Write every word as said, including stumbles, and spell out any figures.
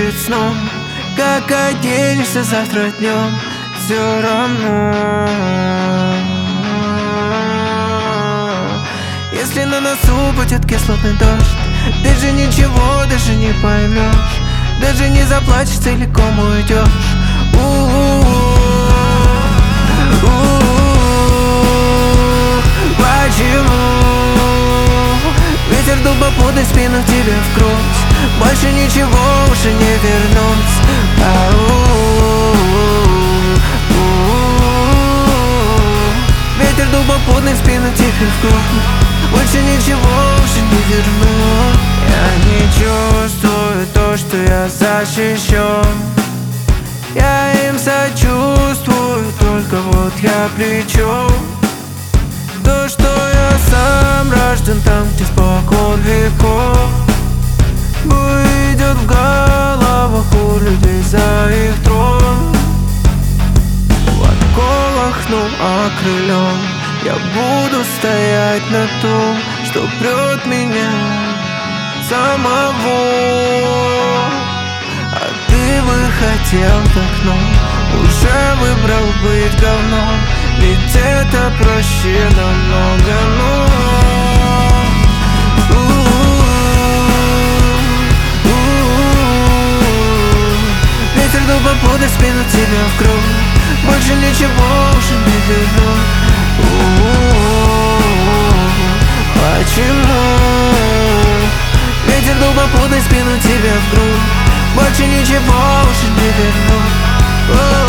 перед сном. Как оденешься завтра днем, все равно. Если на носу будет кислотный дождь, ты же ничего даже не поймешь, даже не заплачешь, целиком уйдешь. Почему ветер дул попутный спину тебе в грудь? Больше ничего уже не вернуть. Ветер дул попутный спину тебе в грудь. Больше ничего уже не вернуть. Я не чувствую то, что я защищен. Я им сочувствую, только вот я при чем? То, что я сам рожден там, где спокон веков, выйдет в головах у людей за их трон. В оковах, ну окрылен, я буду стоять на том, что прет меня самого. А ты бы хотел в окно, уже выбрал быть говном, ведь это проще намного, но ветер дул попутный спину тебе в грудь. Больше ничего уже не вернуть. Почему ветер дул попутный спину тебе в грудь? Больше ничего уже не вернуть.